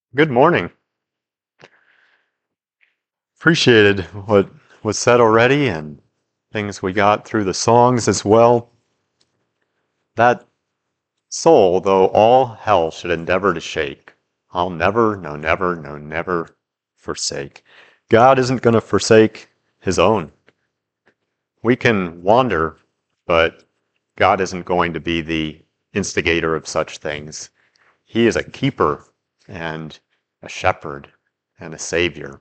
Good morning. Appreciated what was said already and things we got through the songs as well. That soul, though all hell should endeavor to shake, I'll never, no, never, no, never forsake. God isn't going to forsake his own. We can wander, but God isn't going to be the instigator of such things. He is a keeper and a shepherd and a savior.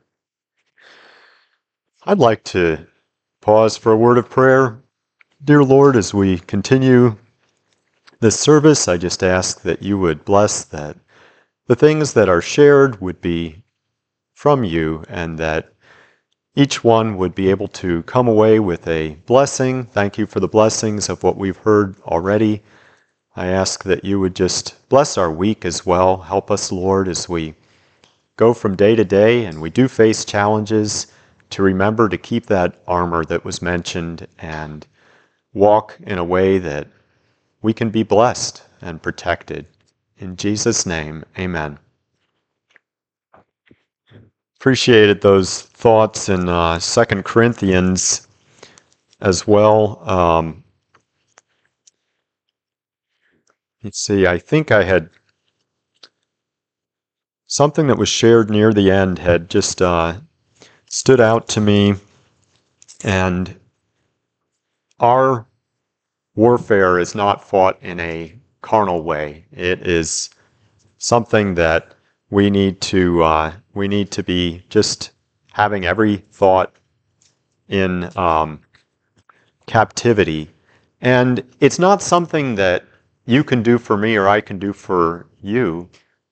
I'd like to pause for a word of prayer. Dear Lord, as we continue this service, I just ask that you would bless that the things that are shared would be from you and that each one would be able to come away with a blessing. Thank you for the blessings of what we've heard already. I ask that you would just bless our week as well. Help us, Lord, as we go from day to day and we do face challenges, to remember to keep that armor that was mentioned and walk in a way that we can be blessed and protected. In Jesus' name, amen. Appreciated those thoughts in 2 Corinthians as well. Let's see, I think I had something that was shared near the end had just stood out to me, and our warfare is not fought in a carnal way. It is something that we need to be just having every thought in captivity. And it's not something that you can do for me or I can do for you.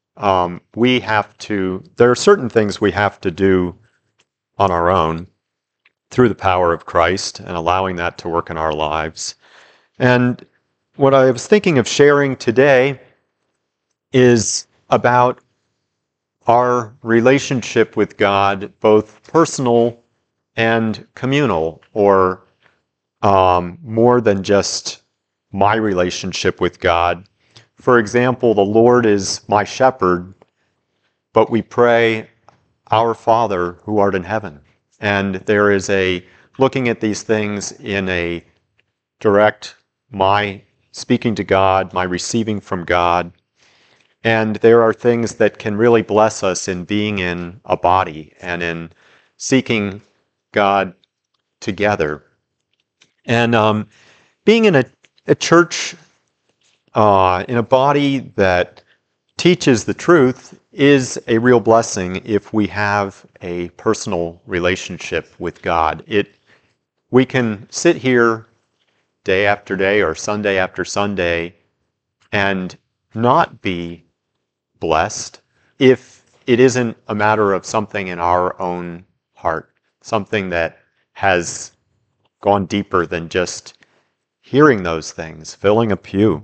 There are certain things we have to do on our own through the power of Christ and allowing that to work in our lives. And what I was thinking of sharing today is about our relationship with God, both personal and communal, or more than just my relationship with God. For example, the Lord is my shepherd, but we pray, Our Father who art in heaven. And there is looking at these things in a direct, my speaking to God, my receiving from God. And there are things that can really bless us in being in a body and in seeking God together. And being in a church, in a body that teaches the truth is a real blessing if we have a personal relationship with God. We can sit here day after day or Sunday after Sunday and not be blessed if it isn't a matter of something in our own heart, something that has gone deeper than just hearing those things, filling a pew.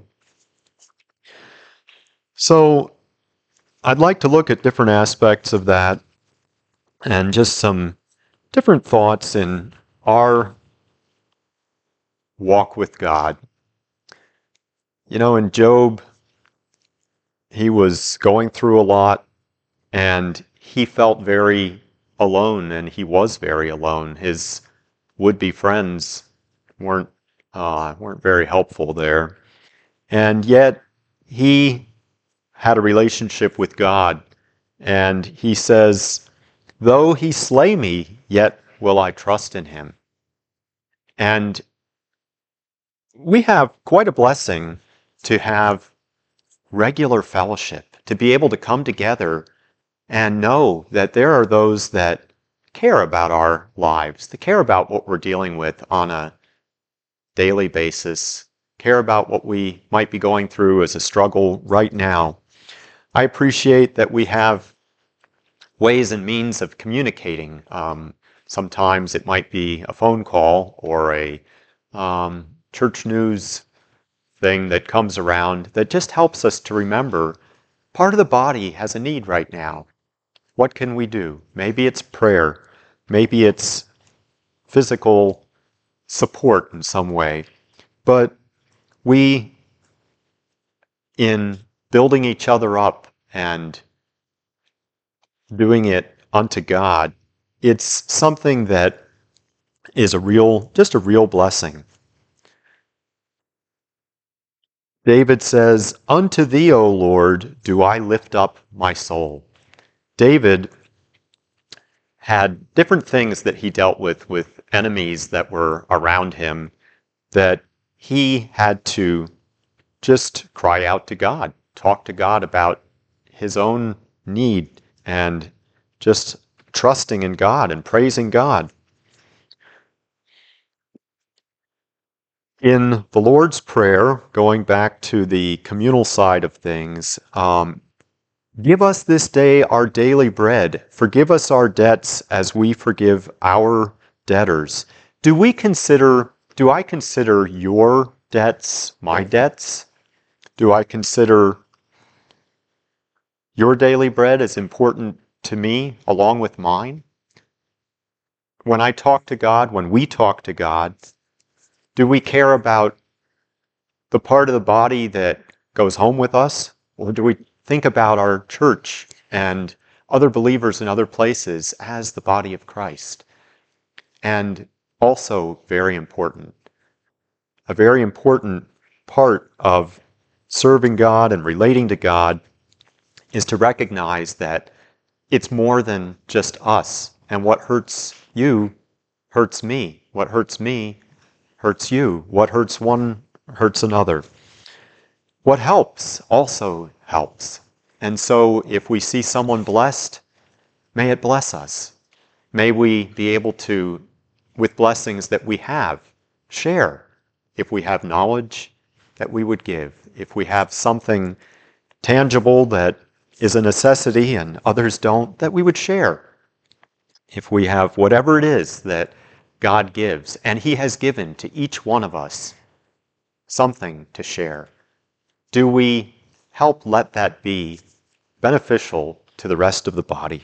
So I'd like to look at different aspects of that and just some different thoughts in our walk with God. You know, in Job, he was going through a lot and he felt very alone, and he was very alone. His would-be friends weren't very helpful there. And yet he had a relationship with God, and he says, "Though he slay me, yet will I trust in him." And we have quite a blessing to have regular fellowship, to be able to come together and know that there are those that care about our lives, that care about what we're dealing with on a daily basis, care about what we might be going through as a struggle right now. I appreciate that we have ways and means of communicating. Sometimes it might be a phone call or a church news thing that comes around that just helps us to remember part of the body has a need right now. What can we do? Maybe it's prayer. Maybe it's physical support in some way. But we, in building each other up and doing it unto God, it's something that is just a real blessing. David says, "Unto thee, O Lord, do I lift up my soul." David had different things that he dealt with enemies that were around him, that he had to just cry out to God, talk to God about his own need, and just trusting in God and praising God. In the Lord's Prayer, going back to the communal side of things, give us this day our daily bread. Forgive us our debts as we forgive our debtors. Do I consider your debts my debts? Do I consider your daily bread as important to me along with mine? When I talk to God, when we talk to God, do we care about the part of the body that goes home with us? Or do we think about our church and other believers in other places as the body of Christ? And also, a very important part of serving God and relating to God is to recognize that it's more than just us. And what hurts you hurts me. What hurts me hurts you. What hurts one hurts another. What helps also helps. And so if we see someone blessed, may it bless us. May we be able to, with blessings that we have, share. If we have knowledge, that we would give. If we have something tangible that is a necessity and others don't, that we would share. If we have whatever it is that God gives, and He has given to each one of us something to share, do we help let that be beneficial to the rest of the body?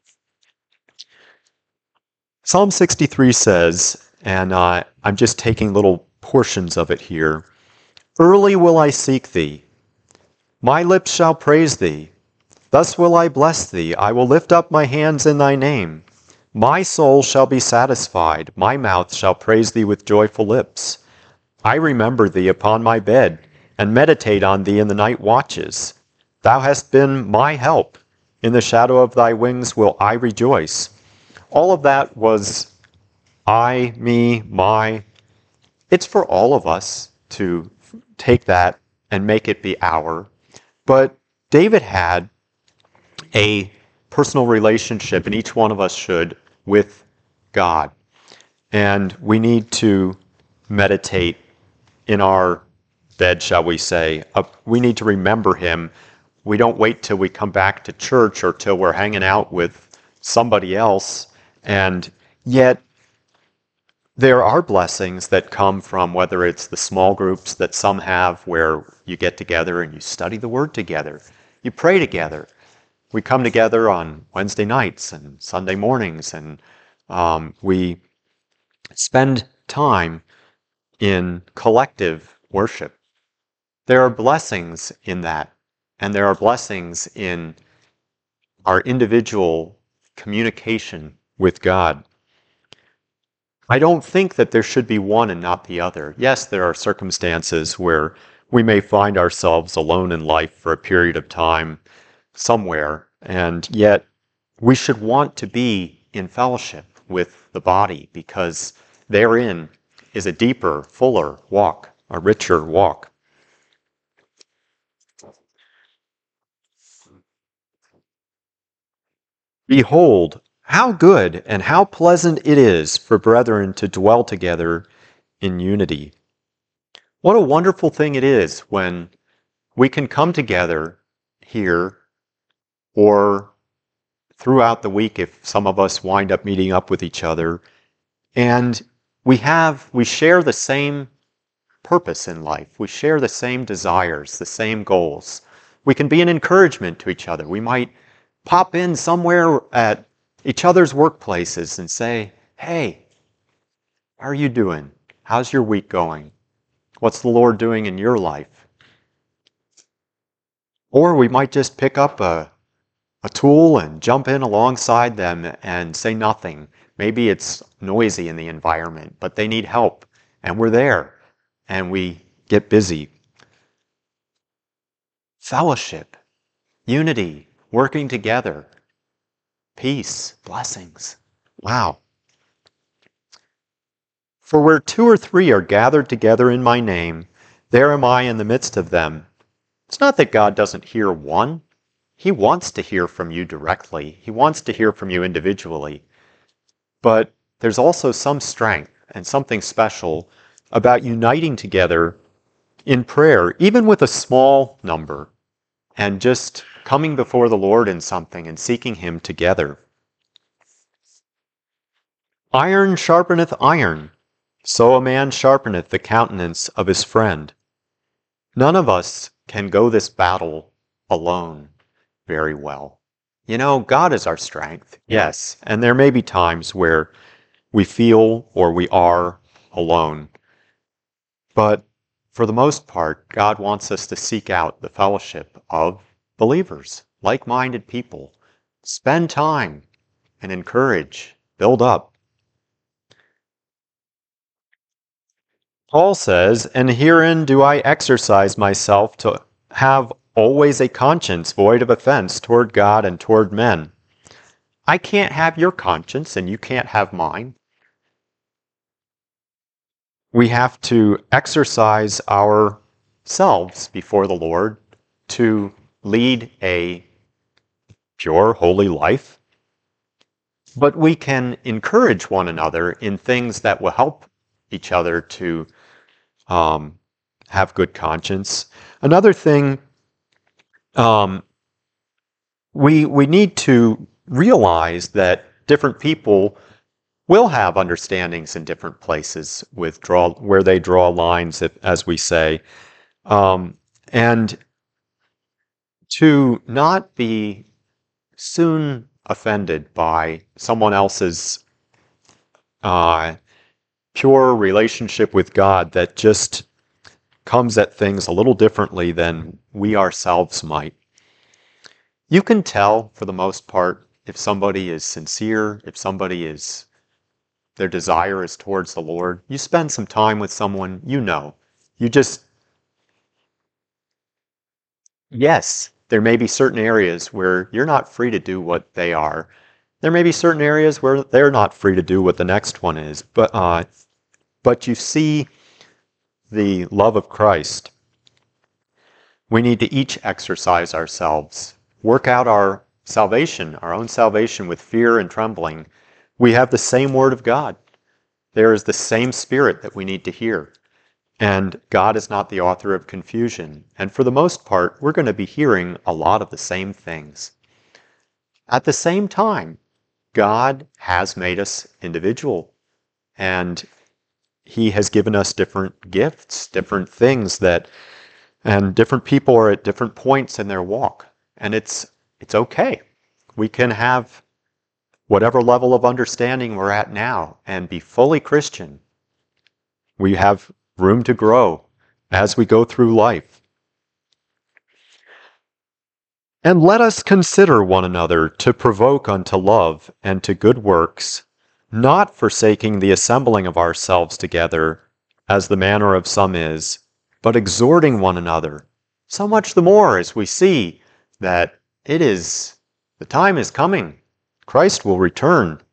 Psalm 63 says, and I'm just taking little portions of it here, "Early will I seek thee. My lips shall praise thee. Thus will I bless thee. I will lift up my hands in thy name. My soul shall be satisfied. My mouth shall praise thee with joyful lips. I remember thee upon my bed, and meditate on thee in the night watches. Thou hast been my help. In the shadow of thy wings will I rejoice." All of that was I, me, my. It's for all of us to take that and make it be our. But David had a personal relationship, and each one of us should, with God. And we need to meditate in our bed, shall we say. We need to remember Him. We don't wait till we come back to church or till we're hanging out with somebody else. And yet, there are blessings that come from whether it's the small groups that some have where you get together and you study the Word together, you pray together. We come together on Wednesday nights and Sunday mornings, and we spend time in collective worship. There are blessings in that, and there are blessings in our individual communication with God. I don't think that there should be one and not the other. Yes, there are circumstances where we may find ourselves alone in life for a period of time somewhere, and yet we should want to be in fellowship with the body, because therein is a deeper, fuller walk, a richer walk. Behold, how good and how pleasant it is for brethren to dwell together in unity. What a wonderful thing it is when we can come together here, or throughout the week if some of us wind up meeting up with each other, and we share the same purpose in life. We share the same desires, the same goals. We can be an encouragement to each other. We might pop in somewhere at each other's workplaces and say, "Hey, how are you doing? How's your week going? What's the Lord doing in your life?" Or we might just pick up a a tool and jump in alongside them and say nothing. Maybe it's noisy in the environment, but they need help, and we're there, and we get busy. Fellowship, unity, working together, peace, blessings. Wow. For where 2 or 3 are gathered together in my name, there am I in the midst of them. It's not that God doesn't hear one. He wants to hear from you directly. He wants to hear from you individually. But there's also some strength and something special about uniting together in prayer, even with a small number, and just coming before the Lord in something and seeking Him together. Iron sharpeneth iron, so a man sharpeneth the countenance of his friend. None of us can go this battle alone very well. You know, God is our strength, yes, and there may be times where we feel or we are alone. But for the most part, God wants us to seek out the fellowship of believers, like-minded people. Spend time and encourage, build up. Paul says, "And herein do I exercise myself to have always a conscience void of offense toward God and toward men." I can't have your conscience and you can't have mine. We have to exercise ourselves before the Lord to lead a pure, holy life. But we can encourage one another in things that will help each other to have good conscience. Another thing, we need to realize that different people will have understandings in different places where they draw lines, as we say, and to not be soon offended by someone else's pure relationship with God that just comes at things a little differently than we ourselves might. You can tell, for the most part, if somebody is sincere, if their desire is towards the Lord. You spend some time with someone, you know. Yes, there may be certain areas where you're not free to do what they are. There may be certain areas where they're not free to do what the next one is. But you see the love of Christ. We need to each exercise ourselves, work out our salvation, our own salvation with fear and trembling. We have the same Word of God. There is the same Spirit that we need to hear. And God is not the author of confusion. And for the most part, we're going to be hearing a lot of the same things. At the same time, God has made us individual. And He has given us different gifts, different things and different people are at different points in their walk. And it's okay. We can have whatever level of understanding we're at now and be fully Christian. We have room to grow as we go through life. And let us consider one another to provoke unto love and to good works, not forsaking the assembling of ourselves together, as the manner of some is, but exhorting one another, so much the more as we see that the time is coming. Christ will return.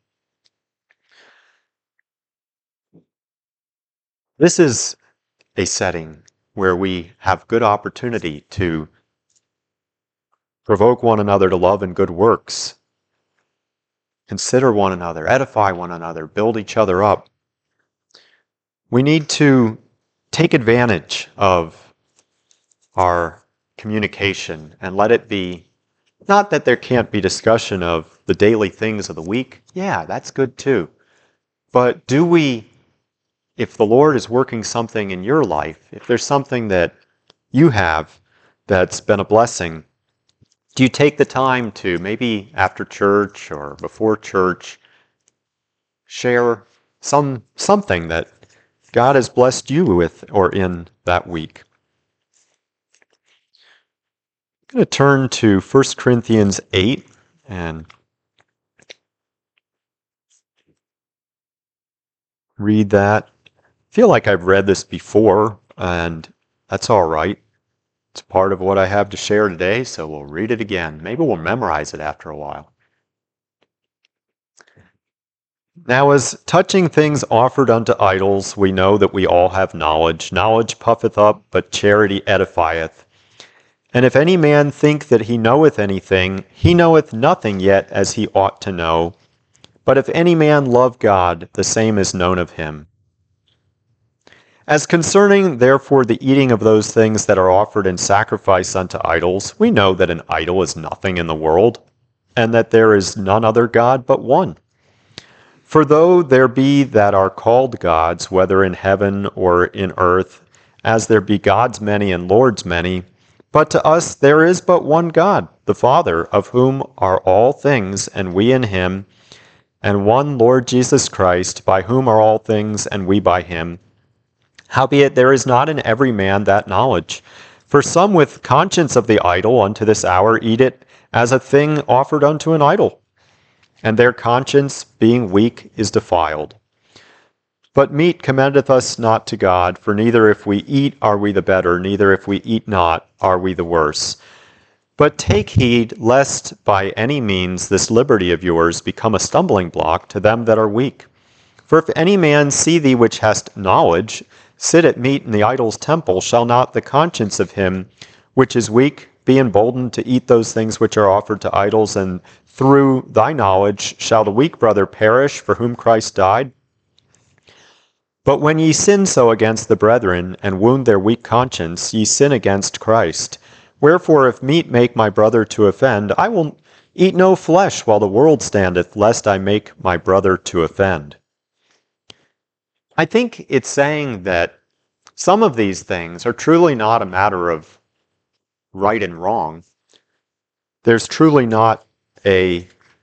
This is a setting where we have good opportunity to provoke one another to love and good works. Consider one another, edify one another, build each other up. We need to take advantage of our communication and let it be, not that there can't be discussion of the daily things of the week. Yeah, that's good too. But if the Lord is working something in your life, if there's something that you have that's been a blessing, do you take the time to, maybe after church or before church, share something that God has blessed you with or in that week? I'm going to turn to 1 Corinthians 8. and read that. I feel like I've read this before, and that's all right. It's part of what I have to share today, so we'll read it again. Maybe we'll memorize it after a while. Now, as touching things offered unto idols, we know that we all have knowledge. Knowledge puffeth up, but charity edifieth. And if any man think that he knoweth anything, he knoweth nothing yet as he ought to know. But if any man love God, the same is known of him. As concerning, therefore, the eating of those things that are offered in sacrifice unto idols, we know that an idol is nothing in the world, and that there is none other God but one. For though there be that are called gods, whether in heaven or in earth, as there be gods many and lords many, but to us there is but one God, the Father, of whom are all things, and we in him, and one Lord Jesus Christ, by whom are all things, and we by him. Howbeit there is not in every man that knowledge. For some with conscience of the idol unto this hour eat it as a thing offered unto an idol, and their conscience, being weak, is defiled. But meat commendeth us not to God, for neither if we eat are we the better, neither if we eat not are we the worse. But take heed, lest by any means this liberty of yours become a stumbling block to them that are weak. For if any man see thee which hast knowledge, sit at meat in the idol's temple, shall not the conscience of him which is weak be emboldened to eat those things which are offered to idols, and through thy knowledge shall the weak brother perish for whom Christ died? But when ye sin so against the brethren, and wound their weak conscience, ye sin against Christ. Wherefore if meat make my brother to offend, I will eat no flesh while the world standeth, lest I make my brother to offend. I think it's saying that some of these things are truly not a matter of right and wrong. There's truly not a,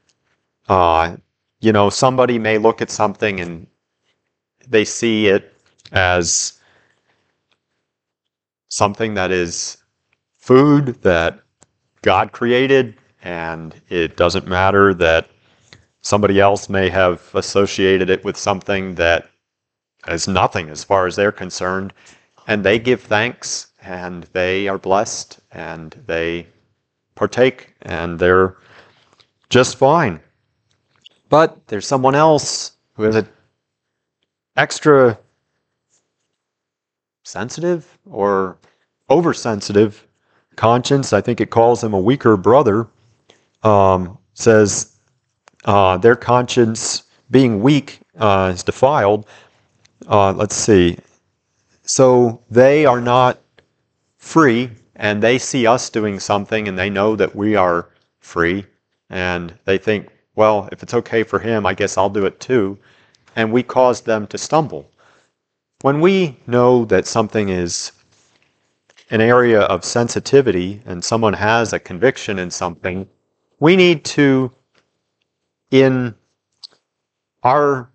somebody may look at something and they see it as something that is food that God created, and it doesn't matter that somebody else may have associated it with something that is nothing as far as they're concerned, and they give thanks, and they are blessed, and they partake, and they're just fine. But there's someone else who has an extra sensitive or oversensitive conscience. I think it calls him a weaker brother. Says their conscience being weak is defiled. Let's see. So they are not free, and they see us doing something, and they know that we are free, and they think, well, if it's okay for him, I guess I'll do it too. And we cause them to stumble. When we know that something is an area of sensitivity and someone has a conviction in something, we need to, in our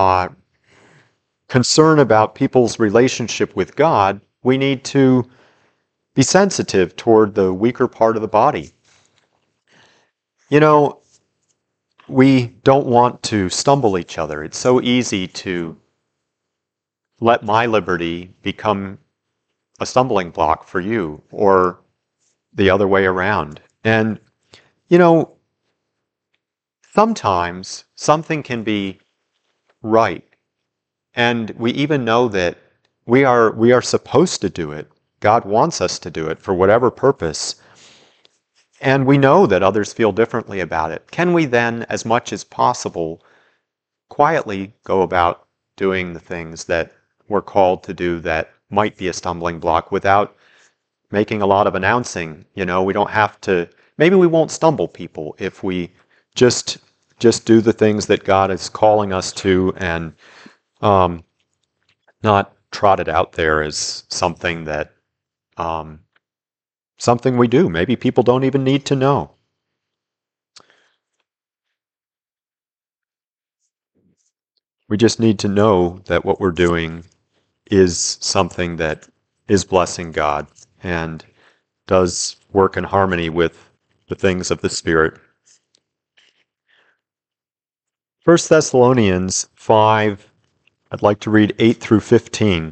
concern about people's relationship with God, we need to be sensitive toward the weaker part of the body. We don't want to stumble each other. It's so easy to let my liberty become a stumbling block for you, or the other way around. And, sometimes something can be right, and we even know that we are supposed to do it. God wants us to do it for whatever purpose. And we know that others feel differently about it. Can we then, as much as possible, quietly go about doing the things that we're called to do that might be a stumbling block without making a lot of announcing? We don't have to, maybe we won't stumble people if we just do the things that God is calling us to, and not trot it out there as something that something we do. Maybe people don't even need to know. We just need to know that what we're doing is something that is blessing God and does work in harmony with the things of the Spirit. 1 Thessalonians 5, I'd like to read 8 through 15.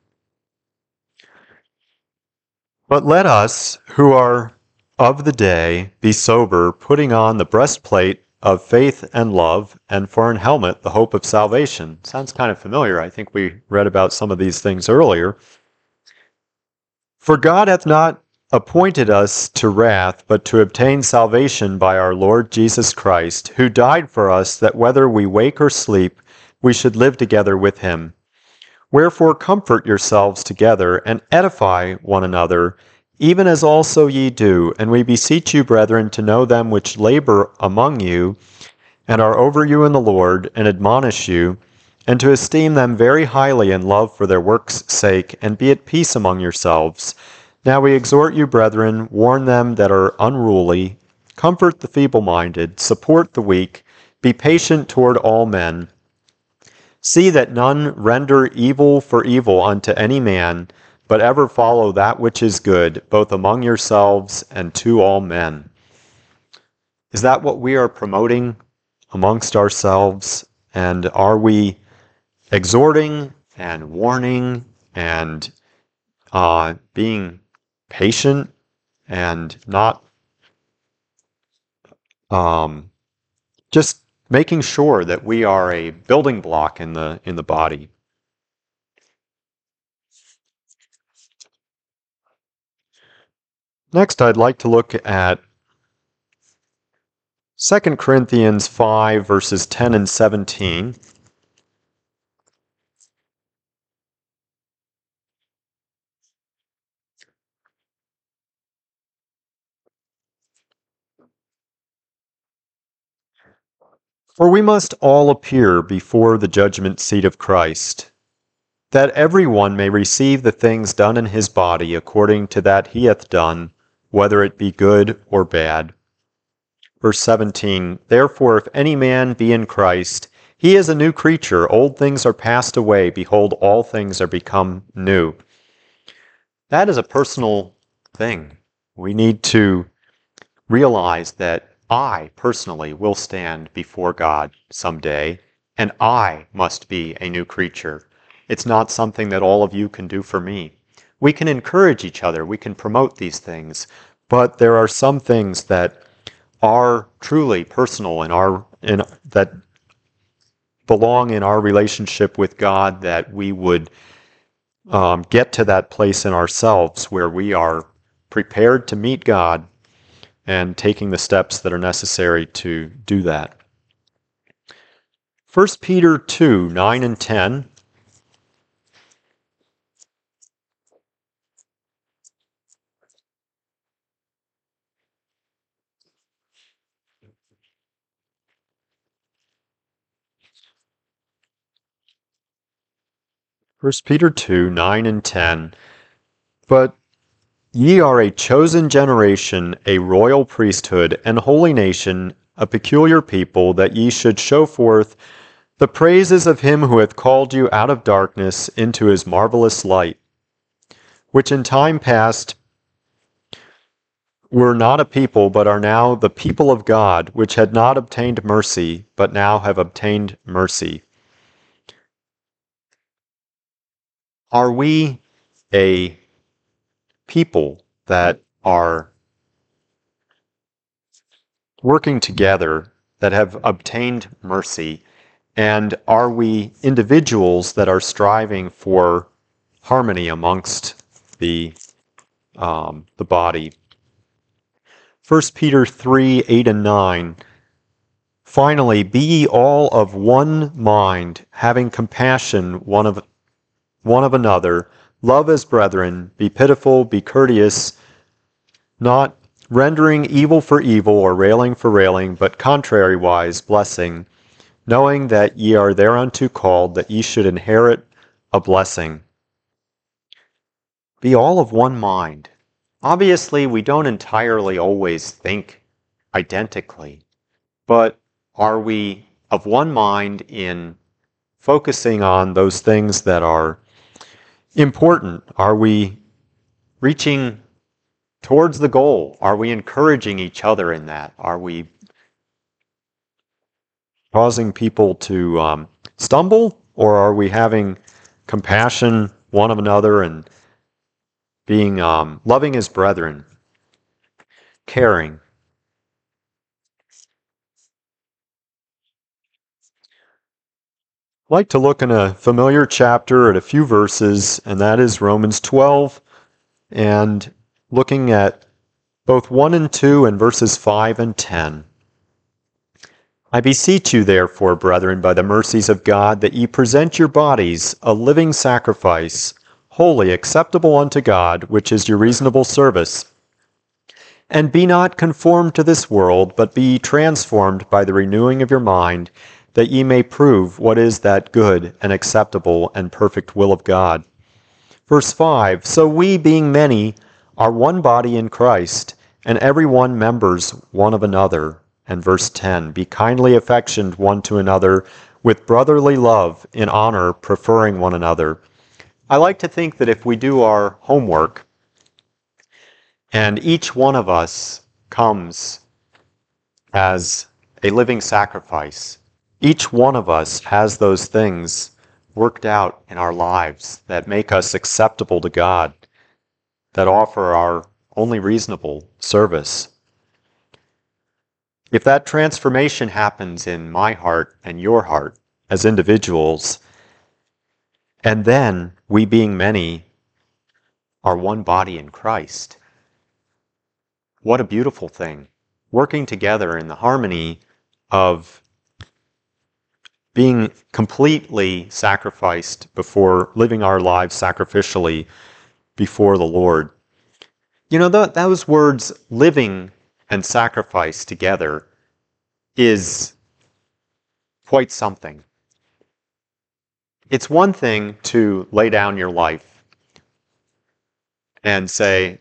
But let us, who are of the day, be sober, putting on the breastplate of faith and love, and for an helmet, the hope of salvation. Sounds kind of familiar. I think we read about some of these things earlier. For God hath not appointed us to wrath, but to obtain salvation by our Lord Jesus Christ, who died for us, that whether we wake or sleep, we should live together with him. Wherefore comfort yourselves together, and edify one another, even as also ye do. And we beseech you, brethren, to know them which labor among you, and are over you in the Lord, and admonish you, and to esteem them very highly in love for their works' sake, and be at peace among yourselves. Now we exhort you, brethren, warn them that are unruly, comfort the feeble-minded, support the weak, be patient toward all men. See that none render evil for evil unto any man, but ever follow that which is good, both among yourselves and to all men. Is that what we are promoting amongst ourselves? And are we exhorting and warning and being patient and not just making sure that we are a building block in the body? Next, I'd like to look at 2 Corinthians 5, verses 10 and 17. For we must all appear before the judgment seat of Christ, that every one may receive the things done in his body according to that he hath done, whether it be good or bad. Verse 17, Therefore if any man be in Christ, he is a new creature. Old things are passed away. Behold, all things are become new. That is a personal thing. We need to realize that I personally will stand before God someday, and I must be a new creature. It's not something that all of you can do for me. We can encourage each other. We can promote these things. But there are some things that are truly personal that belong in our relationship with God, that we would get to that place in ourselves where we are prepared to meet God and taking the steps that are necessary to do that. 1 Peter 2, 9 and 10. First Peter 2, 9 and 10. But ye are a chosen generation, a royal priesthood, and holy nation, a peculiar people, that ye should show forth the praises of him who hath called you out of darkness into his marvelous light, which in time past were not a people, but are now the people of God, which had not obtained mercy, but now have obtained mercy. Are we a people that are working together, that have obtained mercy? And are we individuals that are striving for harmony amongst the body? 1 Peter 3, 8 and 9. Finally, be ye all of one mind, having compassion one of another, love as brethren, be pitiful, be courteous, not rendering evil for evil or railing for railing, but contrariwise blessing, knowing that ye are thereunto called, that ye should inherit a blessing. Be all of one mind. Obviously, we don't entirely always think identically, but are we of one mind in focusing on those things that are important? Are we reaching towards the goal? Are we encouraging each other in that? Are we causing people to stumble, or are we having compassion one of another and being loving as brethren, caring? I'd like to look in a familiar chapter at a few verses, and that is Romans 12, and looking at both 1 and 2 and verses 5 and 10. I beseech you, therefore, brethren, by the mercies of God, that ye present your bodies a living sacrifice, holy, acceptable unto God, which is your reasonable service. And be not conformed to this world, but be transformed by the renewing of your mind, that ye may prove what is that good and acceptable and perfect will of God. Verse 5, so we, being many, are one body in Christ, and every one members one of another. And verse 10, be kindly affectioned one to another with brotherly love, in honor, preferring one another. I like to think that if we do our homework, and each one of us comes as a living sacrifice, each one of us has those things worked out in our lives that make us acceptable to God, that offer our only reasonable service. If that transformation happens in my heart and your heart as individuals, and then we being many are one body in Christ, what a beautiful thing. Working together in the harmony of being completely sacrificed before, living our lives sacrificially before the Lord. You know, those words, living and sacrifice together, is quite something. It's one thing to lay down your life and say,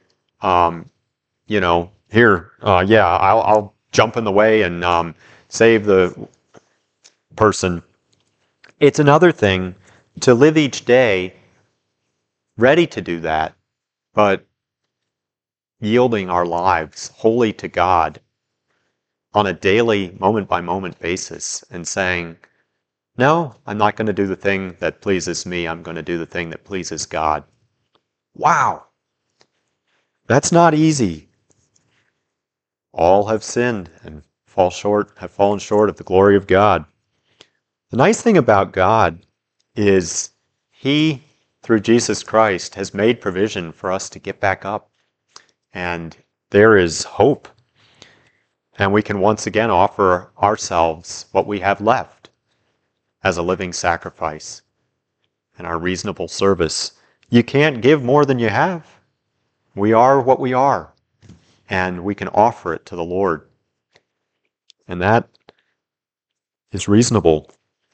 here, I'll jump in the way and save the person. It's another thing to live each day ready to do that, but yielding our lives wholly to God on a daily, moment-by-moment basis and saying, no, I'm not going to do the thing that pleases me. I'm going to do the thing that pleases God. Wow! That's not easy. All have sinned and have fallen short of the glory of God. The nice thing about God is He, through Jesus Christ, has made provision for us to get back up. And there is hope. And we can once again offer ourselves what we have left as a living sacrifice and our reasonable service. You can't give more than you have. We are what we are. And we can offer it to the Lord. And that is reasonable.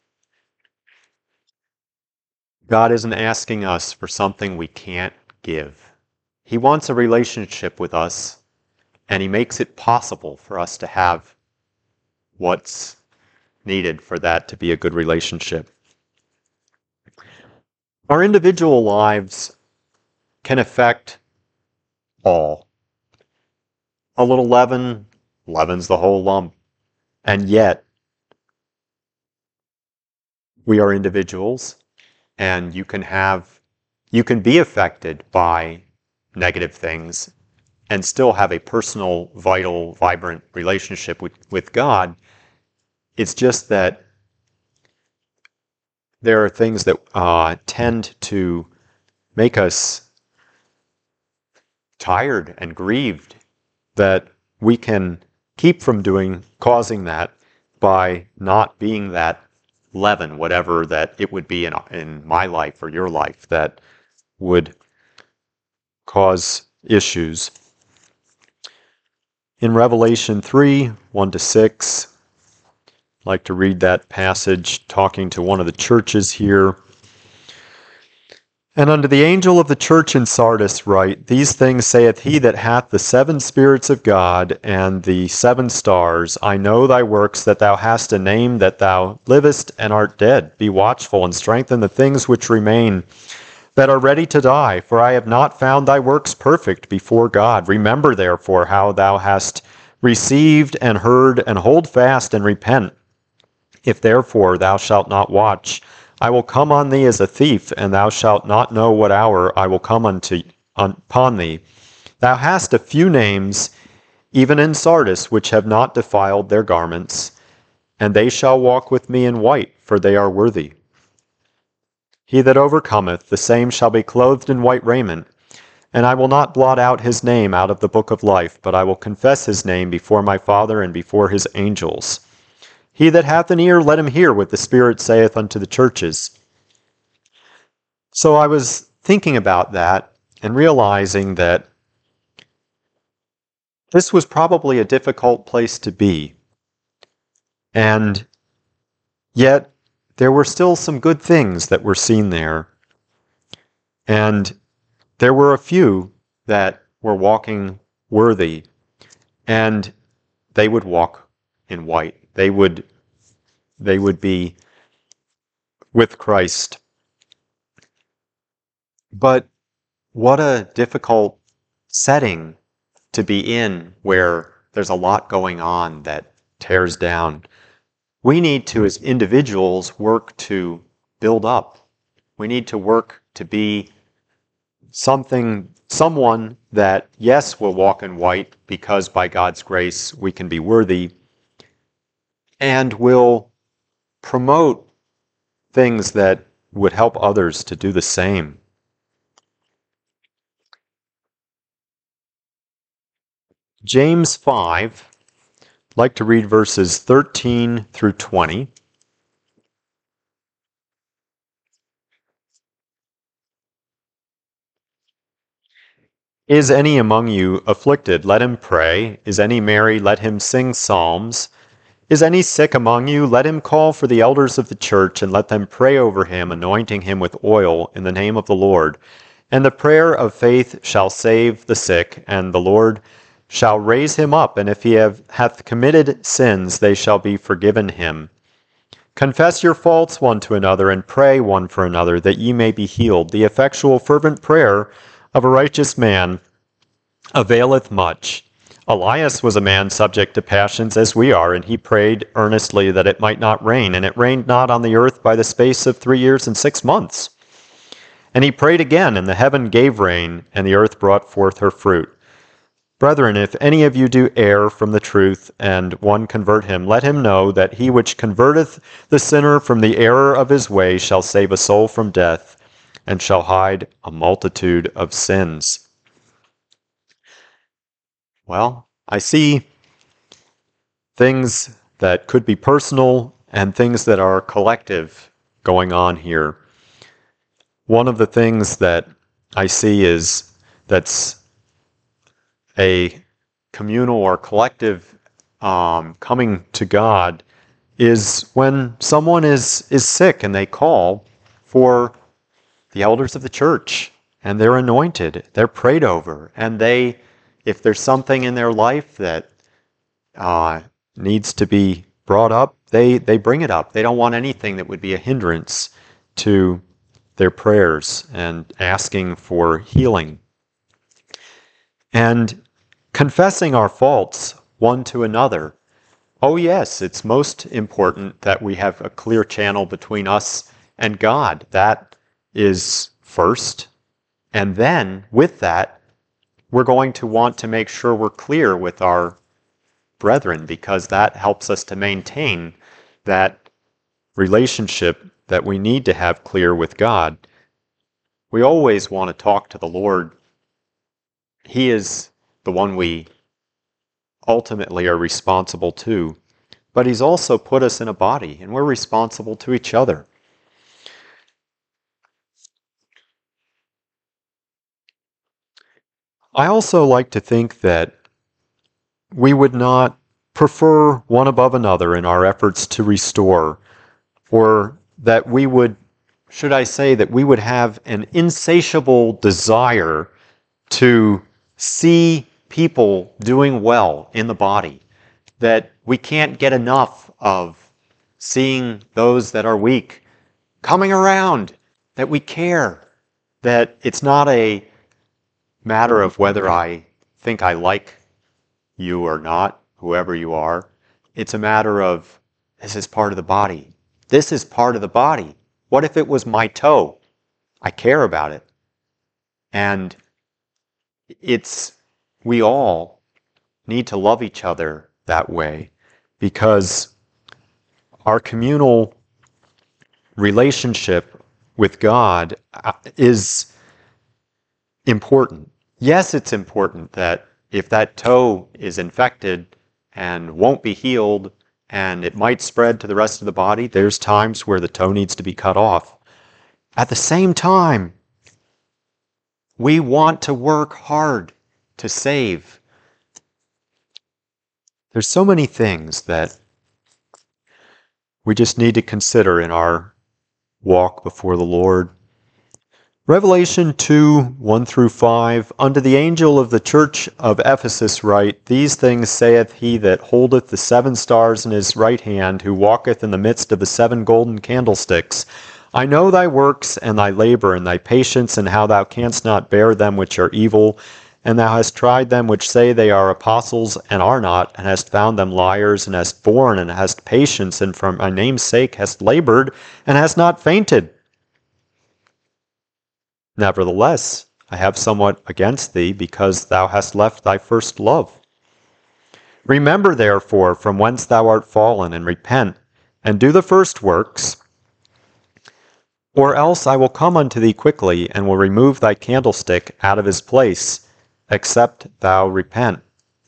God isn't asking us for something we can't give. He wants a relationship with us, and He makes it possible for us to have what's needed for that to be a good relationship. Our individual lives can affect all. A little leaven leavens the whole lump. And yet, we are individuals, and you can be affected by negative things and still have a personal, vital, vibrant relationship with God. It's just that there are things that tend to make us tired and grieved that we can keep from causing that by not being that leaven, whatever that it would be in my life or your life that would cause issues. In Revelation 3, 1-6, I'd like to read that passage talking to one of the churches here. And unto the angel of the church in Sardis write, these things saith he that hath the 7 spirits of God and the 7 stars. I know thy works, that thou hast a name, that thou livest and art dead. Be watchful and strengthen the things which remain, that are ready to die. For I have not found thy works perfect before God. Remember therefore how thou hast received and heard, and hold fast and repent. If therefore thou shalt not watch, I will come on thee as a thief, and thou shalt not know what hour I will come upon thee. Thou hast a few names, even in Sardis, which have not defiled their garments, and they shall walk with me in white, for they are worthy. He that overcometh, the same shall be clothed in white raiment, and I will not blot out his name out of the book of life, but I will confess his name before my Father and before his angels. He that hath an ear, let him hear what the Spirit saith unto the churches. So I was thinking about that and realizing that this was probably a difficult place to be. And yet, there were still some good things that were seen there. And there were a few that were walking worthy, and they would walk in white. They would be with Christ. But what a difficult setting to be in, where there's a lot going on that tears down. We need to, as individuals, work to build up. We need to work to be someone that, yes, will walk in white because by God's grace we can be worthy, and will promote things that would help others to do the same. James 5, I'd like to read verses 13 through 20. Is any among you afflicted? Let him pray. Is any merry? Let him sing psalms. Is any sick among you? Let him call for the elders of the church, and let them pray over him, anointing him with oil in the name of the Lord. And the prayer of faith shall save the sick, and the Lord shall raise him up, and if he hath committed sins, they shall be forgiven him. Confess your faults one to another, and pray one for another, that ye may be healed. The effectual fervent prayer of a righteous man availeth much. Elias was a man subject to passions as we are, and he prayed earnestly that it might not rain, and it rained not on the earth by the space of 3 years and 6 months. And he prayed again, and the heaven gave rain, and the earth brought forth her fruit. Brethren, if any of you do err from the truth, and one convert him, let him know that he which converteth the sinner from the error of his way shall save a soul from death, and shall hide a multitude of sins. Well, I see things that could be personal and things that are collective going on here. One of the things that I see is that's a communal or collective coming to God is when someone is sick and they call for the elders of the church, and they're anointed, they're prayed over, and if there's something in their life that needs to be brought up, they bring it up. They don't want anything that would be a hindrance to their prayers and asking for healing. And confessing our faults one to another. Oh yes, it's most important that we have a clear channel between us and God. That is first. And then, with that, we're going to want to make sure we're clear with our brethren, because that helps us to maintain that relationship that we need to have clear with God. We always want to talk to the Lord. He is the one we ultimately are responsible to, but He's also put us in a body, and we're responsible to each other. I also like to think that we would not prefer one above another in our efforts to restore, or that we would, should I say, that we would have an insatiable desire to see people doing well in the body, that we can't get enough of seeing those that are weak coming around, that we care, that it's not a matter of whether I think I like you or not, whoever you are. It's a matter of This is part of the body. This is part of the body. What if it was my toe? I care about it. And we all need to love each other that way, because our communal relationship with God is important. Yes, it's important that if that toe is infected and won't be healed and it might spread to the rest of the body, there's times where the toe needs to be cut off. At the same time, we want to work hard to save. There's so many things that we just need to consider in our walk before the Lord. Revelation 2, 1 through 5, Unto the angel of the church of Ephesus write, These things saith he that holdeth the 7 stars in his right hand, who walketh in the midst of the 7 golden candlesticks. I know thy works, and thy labor, and thy patience, and how thou canst not bear them which are evil, and thou hast tried them which say they are apostles, and are not, and hast found them liars, and hast borne, and hast patience, and for my name's sake hast labored, and hast not fainted. Nevertheless, I have somewhat against thee, because thou hast left thy first love. Remember therefore from whence thou art fallen, and repent, and do the first works, or else I will come unto thee quickly, and will remove thy candlestick out of his place, except thou repent.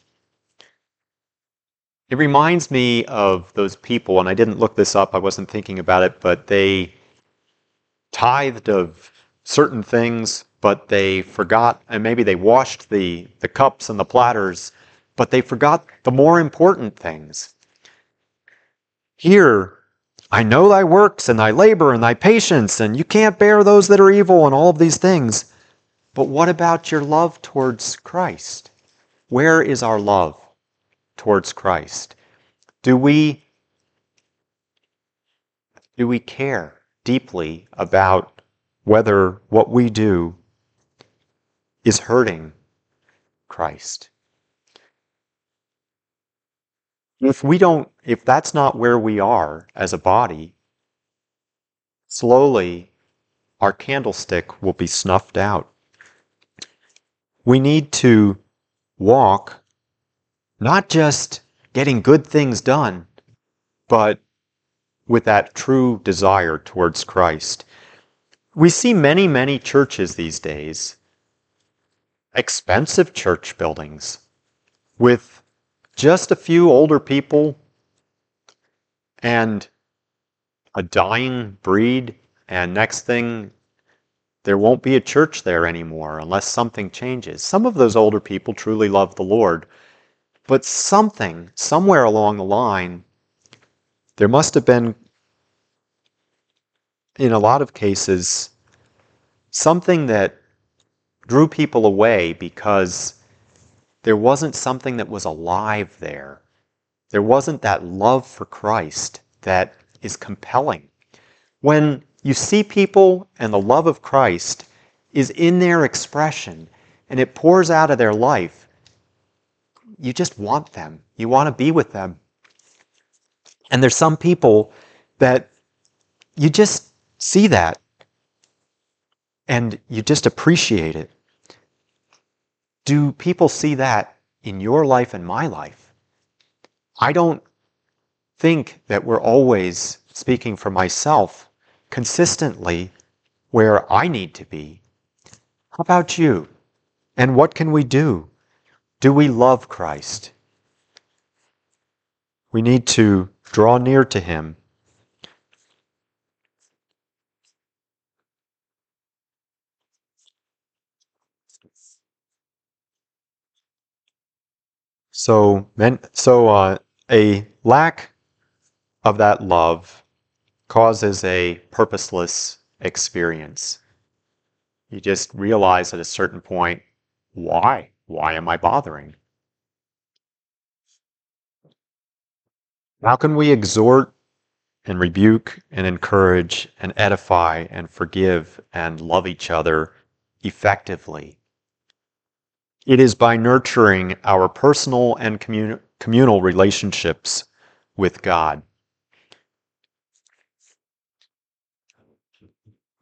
It reminds me of those people, and I didn't look this up, I wasn't thinking about it, but they tithed of certain things, but they forgot, and maybe they washed the cups and the platters, but they forgot the more important things. Here, I know thy works and thy labor and thy patience, and you can't bear those that are evil and all of these things. But what about your love towards Christ? Where is our love towards Christ? Do we care deeply about whether what we do is hurting Christ? If that's not where we are as a body, slowly our candlestick will be snuffed out. We need to walk not just getting good things done, but with that true desire towards Christ. We see many, many churches these days, expensive church buildings, with just a few older people and a dying breed, and next thing, there won't be a church there anymore unless something changes. Some of those older people truly love the Lord, but somewhere along the line, there must have been, in a lot of cases, something that drew people away because there wasn't something that was alive there. There wasn't that love for Christ that is compelling. When you see people and the love of Christ is in their expression and it pours out of their life, you just want them. You want to be with them. And there's some people that you just see that and you just appreciate it. Do people see that in your life and my life? I don't think that we're always, speaking for myself, consistently where I need to be. How about you? And what can we do? Do we love Christ? We need to draw near to Him. So a lack of that love causes a purposeless experience. You just realize at a certain point, why? Why am I bothering? How can we exhort and rebuke and encourage and edify and forgive and love each other effectively? It is by nurturing our personal and communal relationships with God.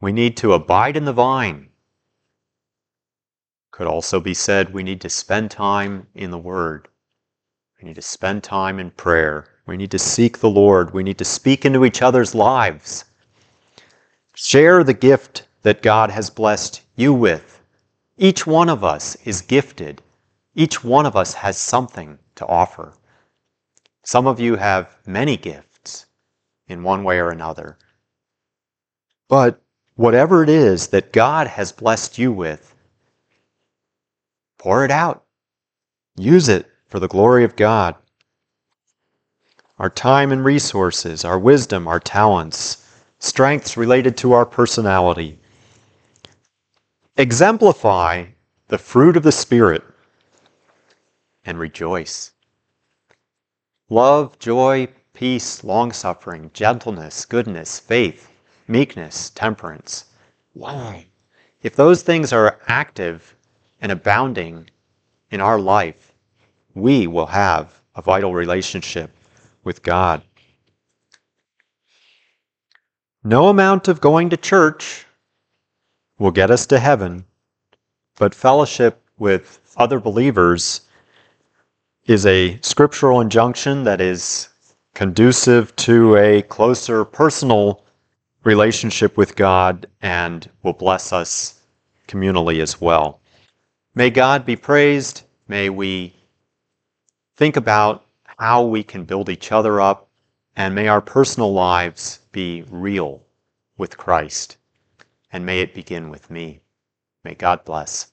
We need to abide in the vine. Could also be said we need to spend time in the Word. We need to spend time in prayer. We need to seek the Lord. We need to speak into each other's lives. Share the gift that God has blessed you with. Each one of us is gifted. Each one of us has something to offer. Some of you have many gifts in one way or another. But whatever it is that God has blessed you with, pour it out. Use it for the glory of God. Our time and resources, our wisdom, our talents, strengths related to our personality. Exemplify the fruit of the Spirit and rejoice. Love, joy, peace, long-suffering, gentleness, goodness, faith, meekness, temperance. Wow. If those things are active and abounding in our life, we will have a vital relationship with God. No amount of going to church will get us to heaven, but fellowship with other believers is a scriptural injunction that is conducive to a closer personal relationship with God and will bless us communally as well. May God be praised. May we think about how we can build each other up, and may our personal lives be real with Christ. And may it begin with me. May God bless.